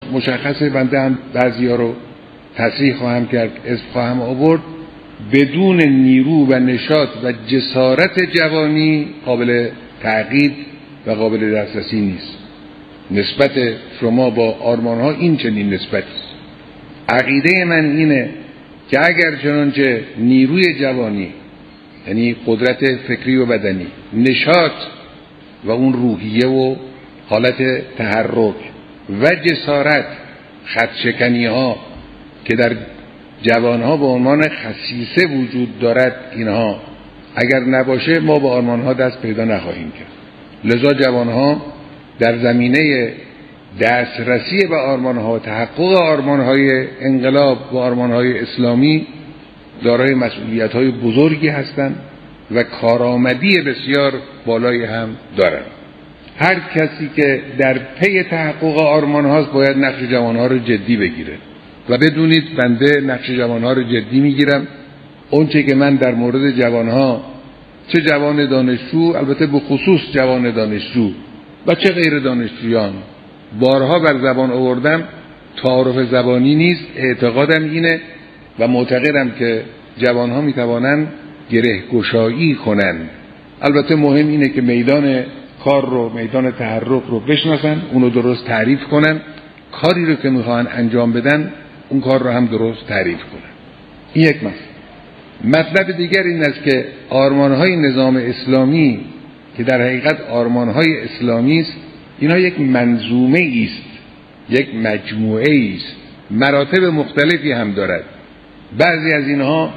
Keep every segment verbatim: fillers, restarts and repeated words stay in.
مشخصه، بنده هم بعضی‌ها رو تصریح خواهم کرد، اسم خواهم آورد. بدون نیرو و نشاط و جسارت جوانی قابل تعقیب و قابل دسترسی نیست. نسبت شما با آرمان‌ها این چنین نسبتی است. عقیده من اینه که اگر چنانچه نیروی جوانی، یعنی قدرت فکری و بدنی، نشاط و اون روحیه و حالت تحرک و جسارت، خطشکنی ها که در جوانها به عنوان خصیصه وجود دارد، اینها اگر نباشه ما به آرمانها دست پیدا نخواهیم کرد. لذا جوانها در زمینه دسترسی به آرمانها، تحقق آرمانهای انقلاب و آرمانهای اسلامی دارای مسئولیت‌های بزرگی هستند و کارآمدی بسیار بالایی هم دارند. هر کسی که در پی تحقق آرمان‌هاست باید نقش جوانها رو جدی بگیره و بدونید بنده نقش جوانها رو جدی میگیرم. اون چه که من در مورد جوانها، چه جوان دانشجو، البته به خصوص جوان دانشجو و چه غیر دانشجویان بارها بر زبان آوردم، تعارف زبانی نیست. اعتقادم اینه و معتقدم که جوانها میتوانند گره گشایی کنند. البته مهم اینه که میدان کار رو، میدان تحرک رو بشناسن، اونو درست تعریف کنن، کاری رو که میخوان انجام بدن اون کار رو هم درست تعریف کنن. این یک مطلب. مطلب دیگر این است که آرمانهای نظام اسلامی که در حقیقت آرمانهای اسلامی است، اینا یک منظومه است، یک مجموعه است، مراتب مختلفی هم دارد. بعضی از اینها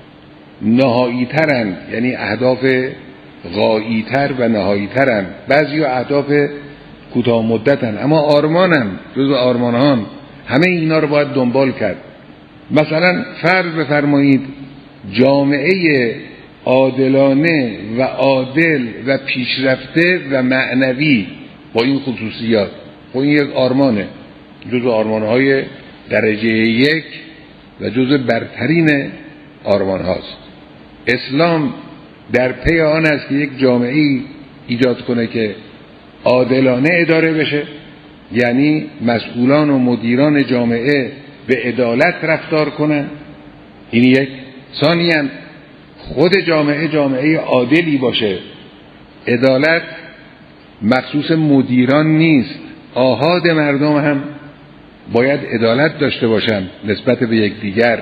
نهایی ترند، یعنی اهداف غایی تر و نهایی ترند، بعضی اهداف کوتاه مدتند، اما آرمانم جزو آرمانهان، همه اینا رو باید دنبال کرد. مثلا فرض بفرمایید جامعه عادلانه و عادل و پیشرفته و معنوی با این خصوصیات، خب این یک آرمانه، جزو آرمانهای درجه یک و جزو برترین آرمان هاست. اسلام در پی آن است که یک جامعه ایجاد کنه که عادلانه اداره بشه، یعنی مسئولان و مدیران جامعه به عدالت رفتار کنن. این یک. ثانیاً خود جامعه جامعه عادلی باشه. عدالت مخصوص مدیران نیست، آحاد مردم هم باید عدالت داشته باشند نسبت به یکدیگر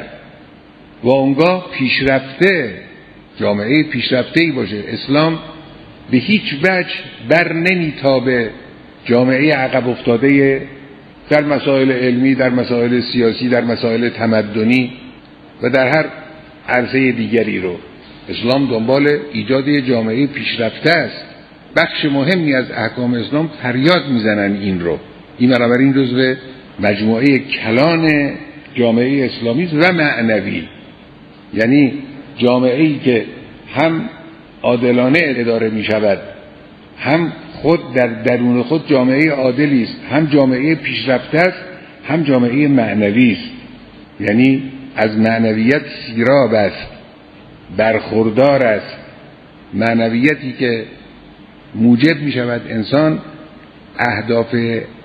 و اونگاه پیشرفته، جامعه پیشرفته‌ای باشه. اسلام به هیچ وجه بر نمیتابه جامعه عقب افتاده در مسائل علمی، در مسائل سیاسی، در مسائل تمدنی و در هر عرصه دیگری رو. اسلام دنبال ایجاد جامعه پیشرفته است. بخش مهمی از احکام اسلام فریاد میزنن این رو. این بنابراین جزو مجموعه کلان جامعه اسلامی و معنوی، یعنی جامعه ای که هم عادلانه اداره می شود، هم خود در درون خود جامعه عادلی است، هم جامعه پیشرفته است، هم جامعه معنوی است، یعنی از معنویت سیراب است، برخوردار است، معنویتی که موجب می شود انسان اهداف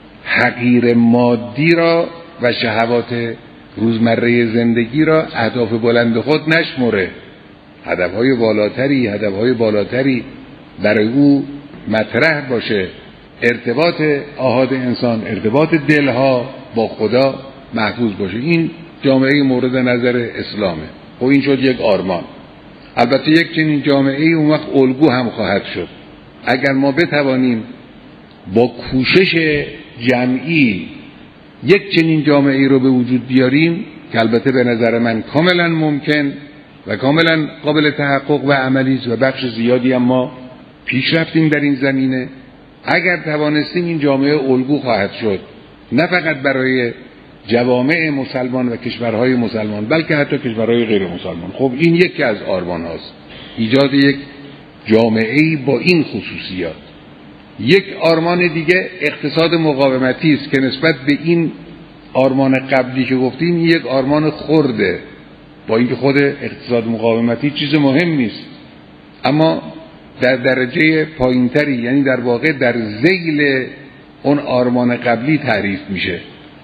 حقیر مادی را و شهوات روزمره زندگی را اهداف بلند خود نشمره، هدفهای بالاتری هدفهای بالاتری برای او مطرح باشه، ارتباط آحاد انسان، ارتباط دلها با خدا محفوظ باشه. این جامعه مورد نظر اسلامه. خب این شد یک آرمان. البته یک چنین جامعه اون وقت الگو هم خواهد شد اگر ما بتوانیم با کوشش جمعی یک چنین جامعه رو به وجود بیاریم که البته به نظر من کاملا ممکن و کاملا قابل تحقق و عملی است و بخش زیادی هم ما پیش رفتیم در این زمینه. اگر توانستیم این جامعه الگو خواهد شد، نه فقط برای جوامع مسلمان و کشورهای مسلمان بلکه حتی کشورهای غیر مسلمان. خب این یکی از آرمان هاست، ایجاد یک جامعه‌ای با این خصوصیات. یک آرمان دیگه اقتصاد مقاومتی است که نسبت به این آرمان قبلی که گفتیم یک آرمان خرده، با اینکه خود اقتصاد مقاومتی چیز مهم نیست، اما در درجه پایینتری، یعنی در واقع در ذیل اون آرمان قبلی تعریف میشه.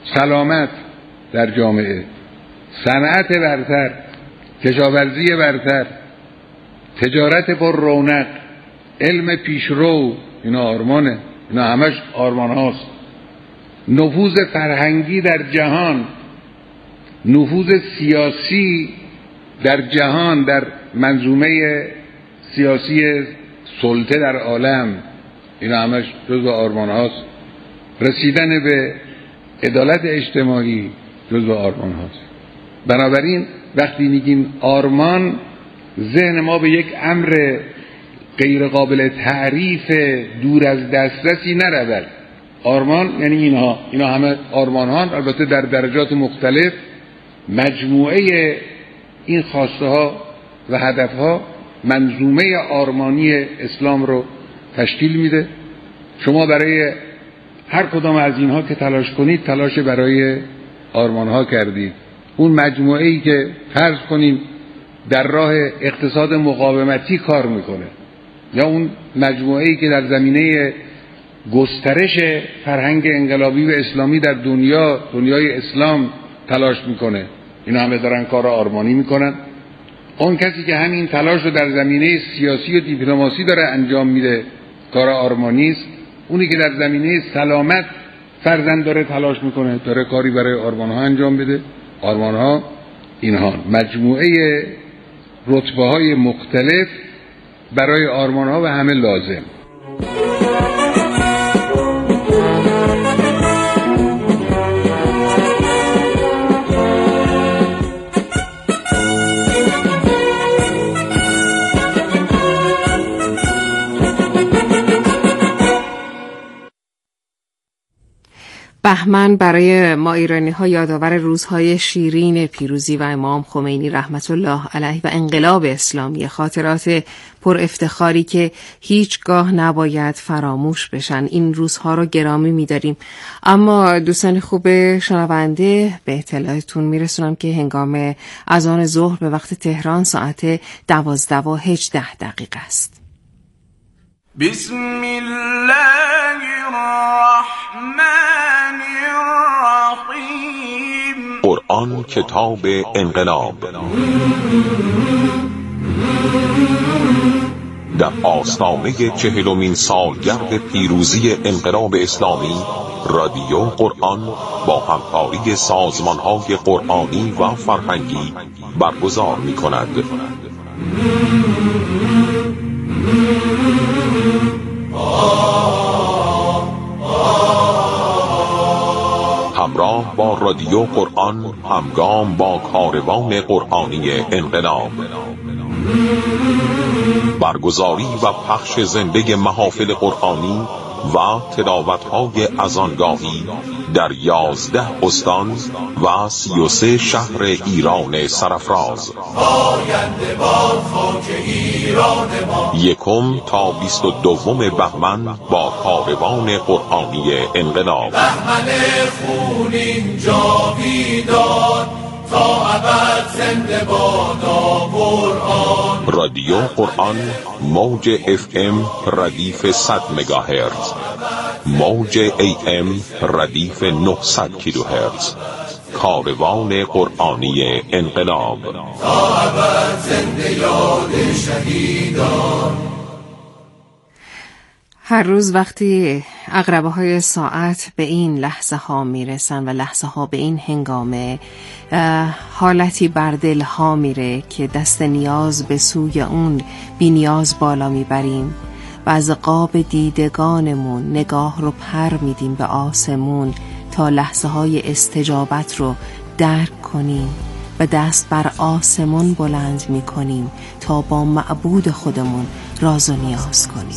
سلامت در جامعه، صنعت برتر، کشاورزی برتر، تجارت پر رونق، علم پیشرو، اینا آرمانه، اینا همش آرمان هاست. نفوذ فرهنگی در جهان، نفوذ سیاسی در جهان، در منظومه سیاسی سلطه در عالم، اینا همش جزو آرمان هاست. رسیدن به عدالت اجتماعی جزو آرمان هاست. بنابراین وقتی میگیم آرمان، ذهن ما به یک امر غیر قابل تعریف دور از دسترسی نرود. آرمان یعنی اینها، اینا همه آرمان ها، البته در درجات مختلف. مجموعه این خواسته ها و هدف ها منظومه آرمانی اسلام رو تشکیل میده. شما برای هر کدام از اینها که تلاش کنید، تلاش برای آرمان ها کردید. اون مجموعه ای که فرض کنیم در راه اقتصاد مقاومتی کار میکنه، یا اون مجموعه ای که در زمینه گسترش فرهنگ انقلابی و اسلامی در دنیا، دنیای اسلام تلاش میکنه، اینا همه دارن کار آرمانی میکنن. اون کسی که همین تلاش رو در زمینه سیاسی و دیپلماسی داره انجام میده، کار آرمانی است. اونی که در زمینه سلامت فرضاً داره تلاش میکنه، داره کاری برای آرمان ها انجام بده. آرمان ها اینها مجموعه رتبه های مختلف برای آرمان ها و همه لازم. بهمن برای ما ایرانی ها یادآور روزهای شیرین پیروزی و امام خمینی رحمت الله علیه و انقلاب اسلامی، خاطرات پر افتخاری که هیچگاه نباید فراموش بشن. این روزها رو گرامی می‌داریم. اما دوستان خوب شنونده، به اطلاعتون میرسونم که هنگام اذان ظهر به وقت تهران ساعت دوازده و هجده دقیقه است. بسم الله الرحمن الرحیم. قرآن کتاب انقلاب. در آستانه چهلمین سالگرد پیروزی انقلاب اسلامی، رادیو قرآن با همکاری سازمان‌های قرآنی و فرهنگی برگزار می‌کند. همراه با رادیو قرآن، همگام با کاروان قرآنی انقلاب. برگزاری و پخش زنده محافل قرآنی و تلاوت‌های اذانگاهی در یازده استان و سی و سه شهر ایران سرافراز. آینده باد خاک ایران ما. یکم تا بیست و دوم بهمن با کاروان قرآنی انقلاب. بهمن خونین جاویدان، تا ابد زنده بادا قرآن. رادیو قرآن موج اف ام ردیف صد مگاهرتز، موج ای ام ردیف نهصد کیلوهرتز. کاروان قرآنی انقلاب. تا ابد زنده یاد شهیدان. هر روز وقتی عقربه های ساعت به این لحظه ها میرسن و لحظه ها به این هنگامه، حالتی بر دل ها میره که دست نیاز به سوی اون بی نیاز بالا میبریم و از قاب دیدگانمون نگاه رو پر میدیم به آسمون تا لحظه های استجابت رو درک کنیم و دست بر آسمون بلند میکنیم تا با معبود خودمون راز و نیاز کنیم.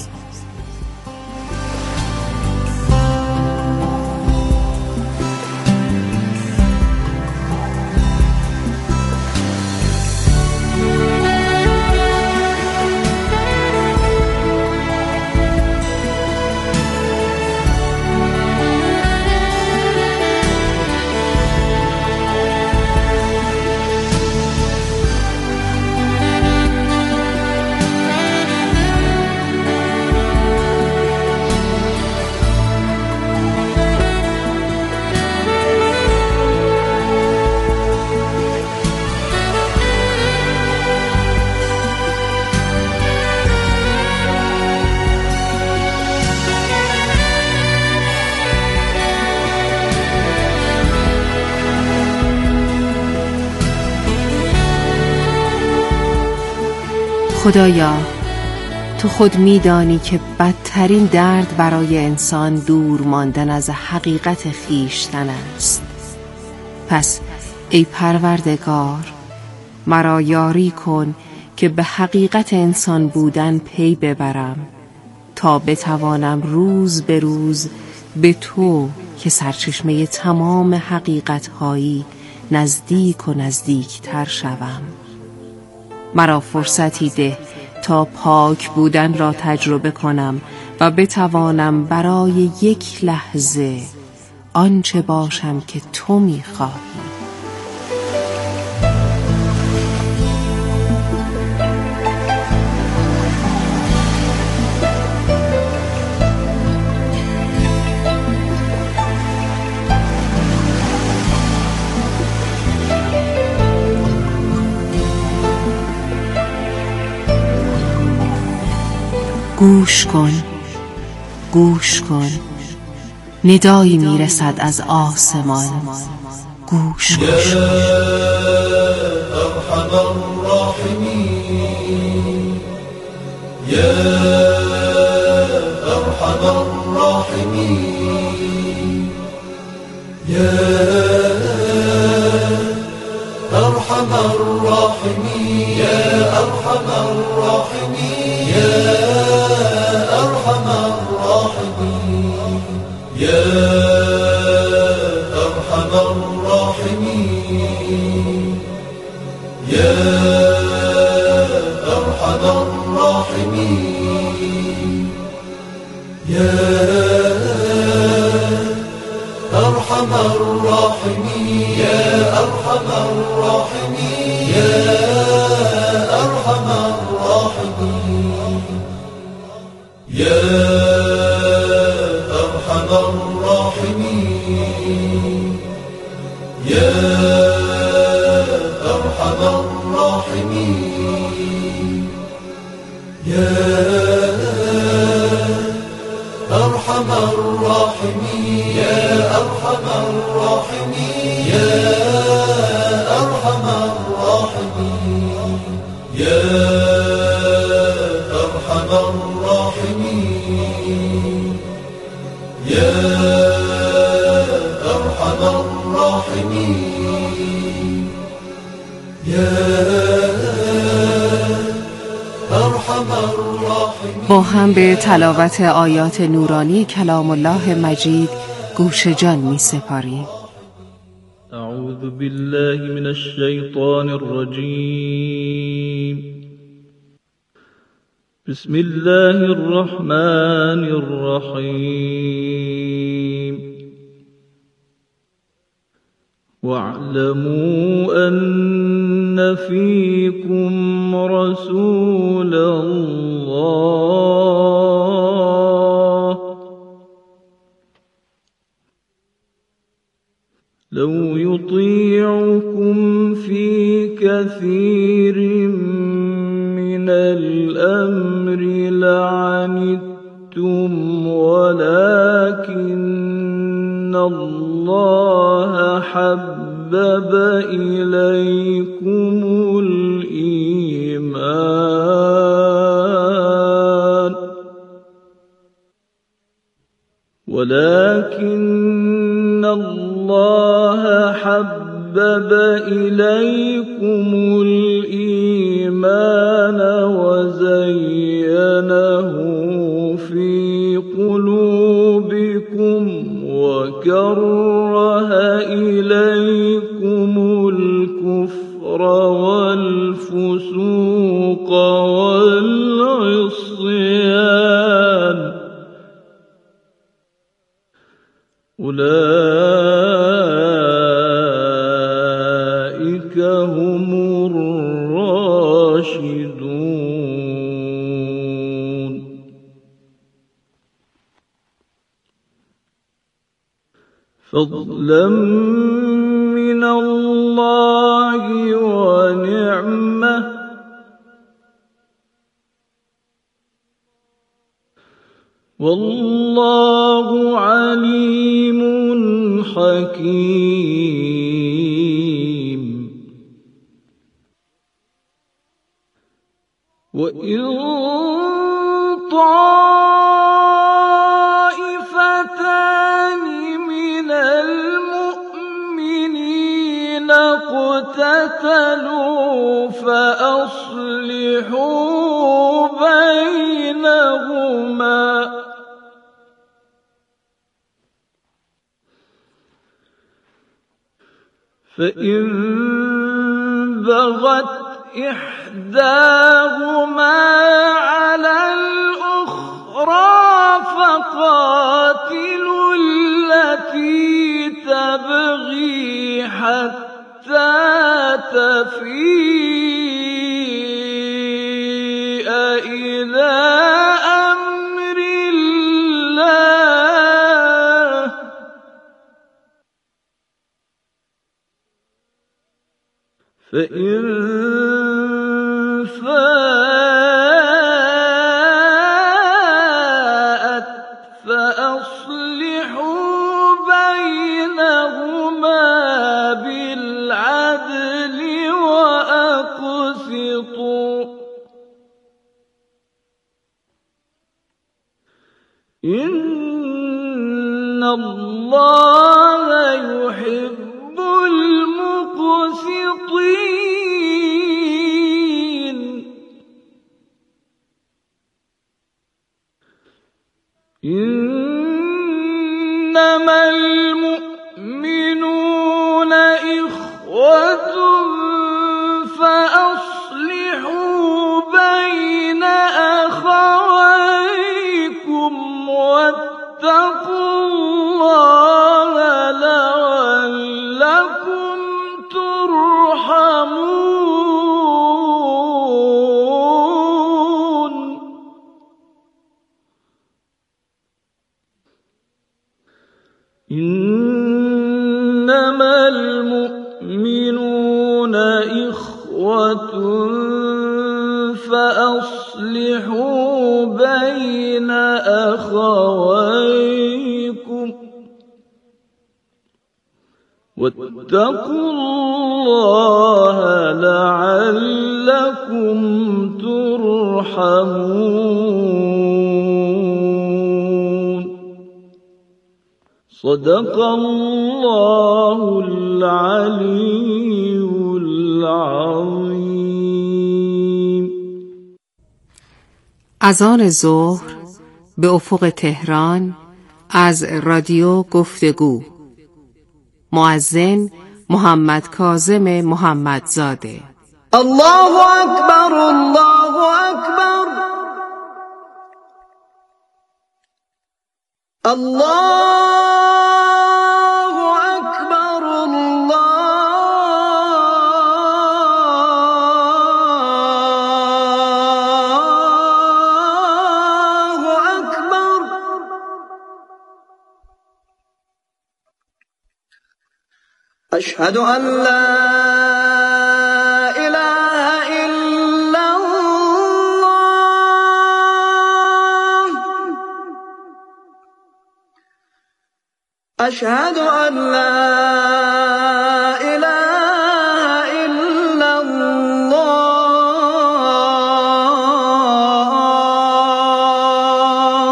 خدایا تو خود میدانی که بدترین درد برای انسان دور ماندن از حقیقت خویشتن است. پس ای پروردگار مرا یاری کن که به حقیقت انسان بودن پی ببرم تا بتوانم روز به روز به تو که سرچشمه تمام حقیقت‌هایی نزدیک و نزدیکتر شوم. مرا فرصتی ده تا پاک بودن را تجربه کنم و بتوانم برای یک لحظه آنچه باشم که تو می‌خواهی. گوش کن، گوش کن، ندایی میرسد از آسمان. گوش کن. یا ارحم الراحمین، یا ارحم الراحمین، یا ارحم الراحمین، یا ارحم الراحمین، یا ارحم الراحمین، یا ارحم الراحمین، یا ارحم الراحمین، یا ارحم الراحمین، یا ارحم الراحمین، یا ارحم الراحمین، یا ارحم الراحمین، یا ارحم الراحمین، یا ارحم الراحمین، یا ارحم الراحمین، یا ارحم الراحمین، یا ارحم الراحمین، یا ارحم الراحمین، یا ارحم الراحمین. با هم به تلاوت آیات نورانی کلام الله مجید گوش جان می سپاریم. اعوذ بالله من الشیطان الرجیم. بسم الله الرحمن الرحیم. واعلموا أن فيكم رسول الله لو يطيعكم في كثير من الأمر لعنتم ولكن الله حبب إليكم الإيمان ولكن الله حبب إليكم الإيمان وزينه في قلوبكم وكره إليكم الكفر والفسوق والعصيان أولئك هم الراشدون. فضلا من الله ونعمة والله عليم حكيم. وإن طائفتان من المؤمنين اقتتلوا فأصلحوا بينهما فإن بغت إحداهما على الأخرى فقاتلوا التي تبغي حتى تفيء إلى أمر الله فإن فاءت فأصلحوا بينهما بالعدل وأقسطوا إن الله يحب المقسطين إنما المؤمنون إخوة فأصلحوا بين أخويكم واتقوا الله لعلكم ترحمون إنما المؤمنون إخوة فأصلحوا بين أخويكم واتقوا الله لعلكم ترحمون صدق الله العلي العظيم. اذان ظهر به افق تهران از رادیو گفتگو. مؤذن محمد کاظم محمدزاده. الله اکبر الله اکبر الله اکبر الله اکبر اشهد ان لا اله الا الله اشهد ان لا اله الا الله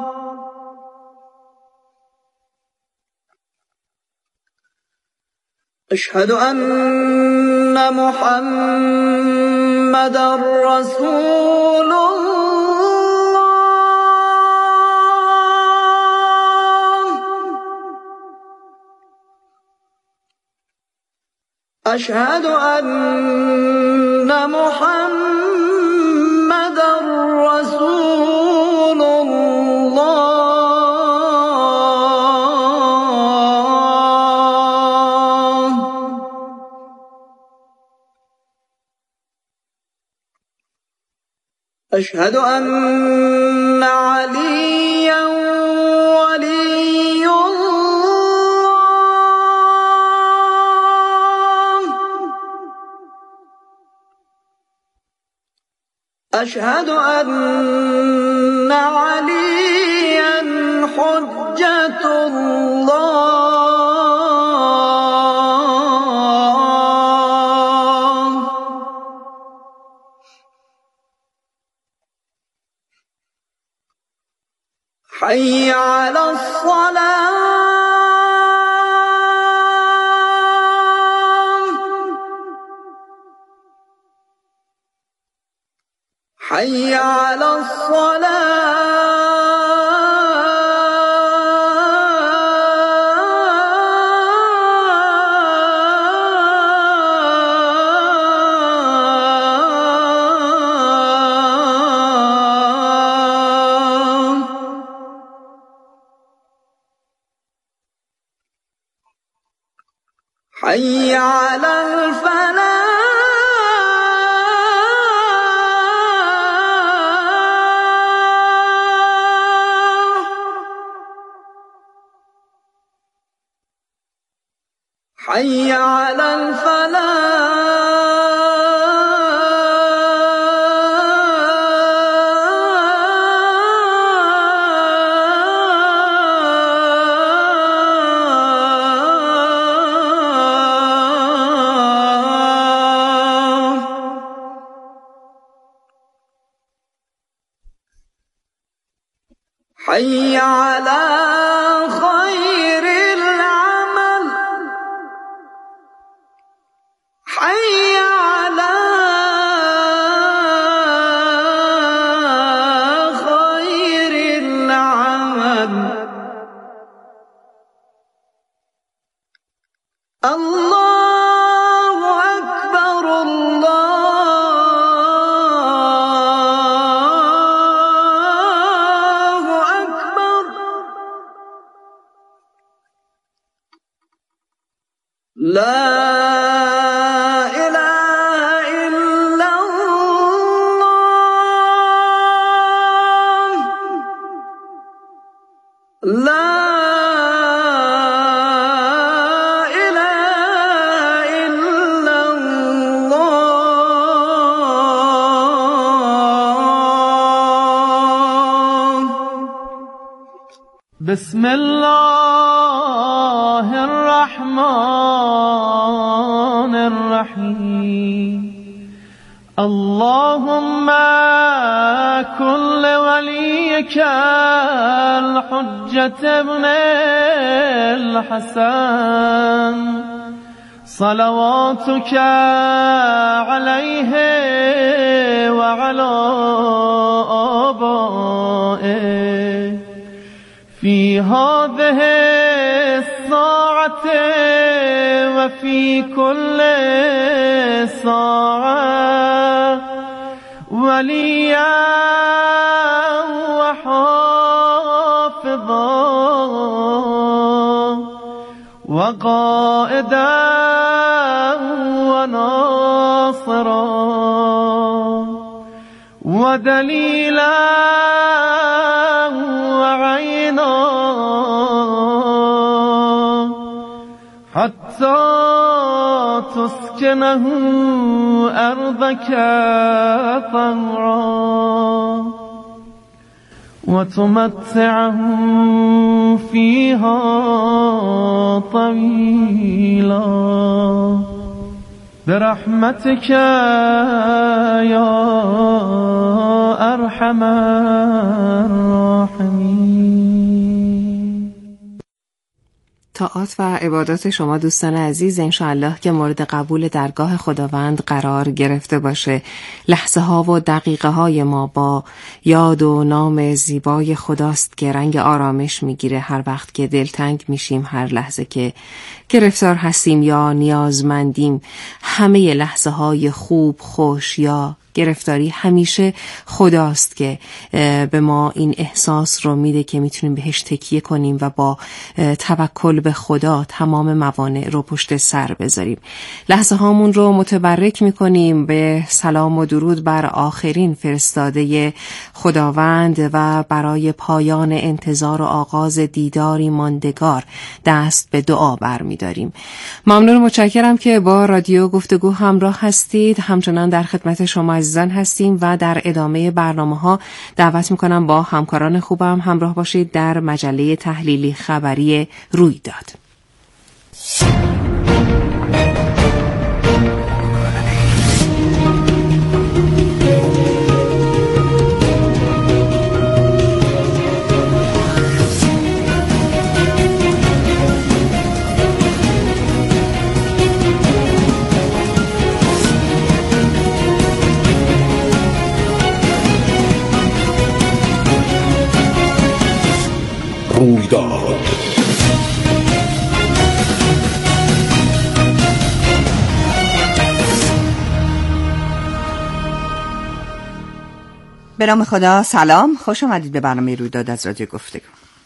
اشهد ان محمدا رسول الله اشهد ان محمدا رسول الله أشهد أن عليا ولي الله أشهد أن عليا حجة الله حي على الصلاة حي على الصلاة حي على الفلاح حي على الفلاح حي على خير العمل حي على خير العمل الله أكبر الله أكبر لا إله إلا الله لا إله إلا الله بسم الله الرحمن الرحيم اللهم كن لوليك الحجة ابن الحسن صلواتك عليه وعلى آبائه في هذه الساعة وفي كل ساعة وليا وحافظا وقائدا وناصرا ودليلا وعينا حتى تسكنه أرضك طوعا وتمتعه فيها طويلا برحمتك يا أرحم الراحمين. طاعات و عبادات شما دوستان عزیز انشاءالله که مورد قبول درگاه خداوند قرار گرفته باشه. لحظه ها و دقیقه های ما با یاد و نام زیبای خداست که رنگ آرامش میگیره هر وقت که دلتنگ میشیم، هر لحظه که گرفتار هستیم یا نیازمندیم. همه لحظه های خوب، خوش یا گرفتاری همیشه خداست که به ما این احساس رو میده که میتونیم بهش تکیه کنیم و با توکل به خدا تمام موانع رو پشت سر بذاریم. لحظه هامون رو متبرک میکنیم به سلام و درود بر آخرین فرستاده خداوند و برای پایان انتظار و آغاز دیداری ماندگار دست به دعا برمیداریم. ممنون و متشکرم که با رادیو گفتگو همراه هستید. همچنان در خدمت شما عزیزان هستیم و در ادامه برنامه‌ها دعوت میکنم با همکاران خوبم همراه باشید در مجله تحلیلی خبری رویداد. رویداد. به نام خدا. سلام، خوش آمدید به برنامه رویداد از رادیو گفتگو.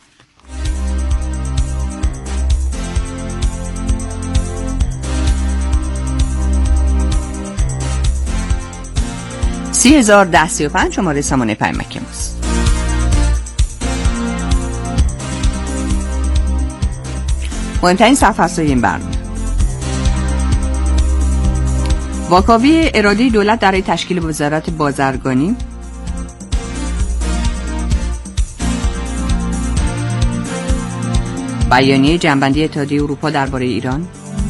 سی هزار ده سی و پنج شماره سامانه پیامک ماست. مهمترین صفحه‌های این برنامه: واکاوی اراده دولت در تشکیل وزارت بازرگانی، بیانیه جنبندی اتحادیه اروپا درباره ایران،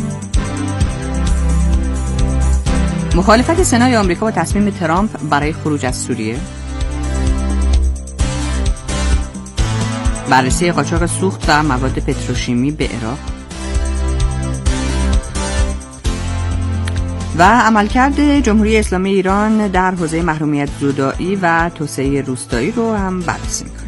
مخالفت سنای آمریکا با تصمیم ترامپ برای خروج از سوریه، بررسی قاچاق سوخت و مواد پتروشیمی به عراق و عملکرد جمهوری اسلامی ایران در حوزه محرومیت زدایی و توسعه روستایی رو هم بررسی می‌کنیم.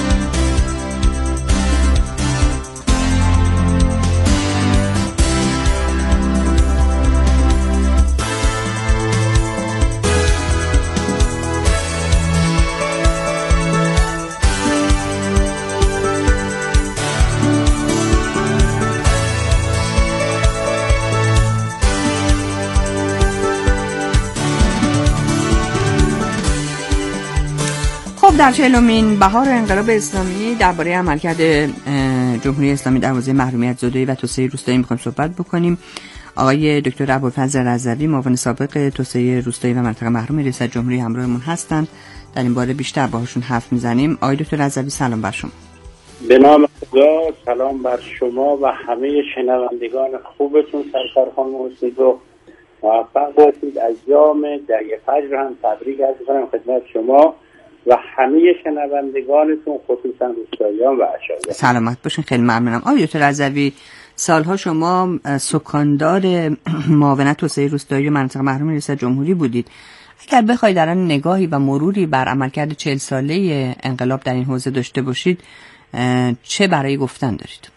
در چهلمین بهار انقلاب اسلامی درباره عملکرد جمهوری اسلامی در حوزه محرومیت زدایی و توسعه روستایی می‌خوایم صحبت بکنیم. آقای دکتر ابوالفضل رضوی، معاون سابق توسعه روستایی و مناطق محروم ریاست جمهوری همراهمون هستند. در این باره بیشتر باهاشون حرف میزنیم. آقای دکتر رضوی، سلام بر شما. به نام خدا، سلام بر شما و همه شنوندگان خوبتون. سرکار خانم حسینی رو موفق باشید. ایام دعی فجر هم تبریک عرض می‌کنم خدمت شما و همه شنوندگانتون، خصوصا روستاییان و اشایار. سلامت باشین، خیلی ممنونم. آقای دکتر رضوی، سالها شما سکاندار معاونت توسعه روستایی و مناطق محروم ریاست جمهوری بودید. اگر بخواید در آن نگاهی و مروری بر عملکرد چهل ساله انقلاب در این حوزه داشته باشید، چه برای گفتن دارید؟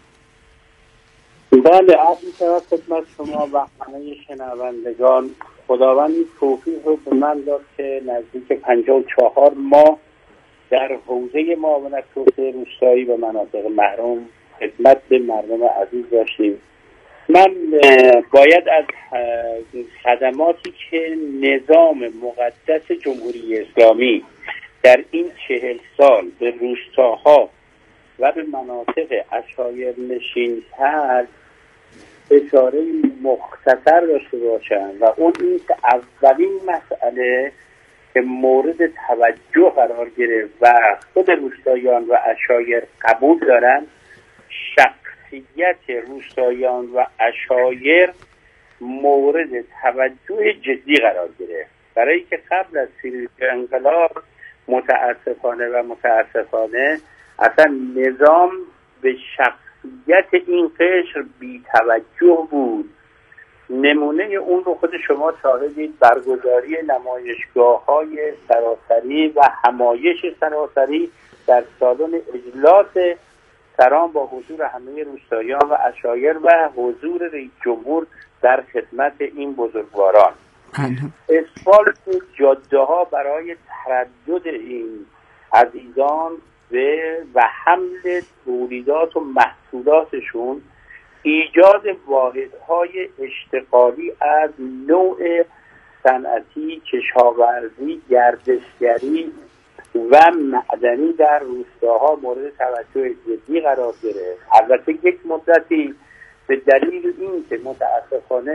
بله، عرض می‌شود خدمت شما و همه شنوندگان. خداوند این توفیق رو به من داد که نزدیک پنجاه و چهار ماه در حوزه معاونت توسعه روستایی و مناطق محروم خدمت به مردم عزیز داشتیم. من باید از خدماتی که نظام مقدس جمهوری اسلامی در این چهل سال به روستاها و به مناطق عشایر نشین کرد اشاره مختصر داشته باشم و اون این که اولین مسئله که مورد توجه قرار گرفت و خود روستاییان و عشایر قبول دارن، شخصیت روستاییان و عشایر مورد توجه جدی قرار گرفت، برای که قبل از پیروزی انقلاب متاسفانه و متاسفانه اصلا نظام به شخصیت این قشر بی توجه بود. نمونه اون رو خود شما شاهدید، برگزاری نمایشگاه‌های سراسری و همایش سراسری در سالن اجلاس سران با حضور همه روستاییان و عشایر و حضور رئیس جمهور در خدمت این بزرگواران. اسفالت جاده‌ها برای تردد این عزیزان به و حمل تولیدات و محصولاتشون، ایجاد واحدهای اشتغالی از نوع صنعتی، کشاورزی، گردشگری و معدنی در روستاها مورد توجه جدی قرار گرفت. البته یک مدتی به دلیل این که متاسفانه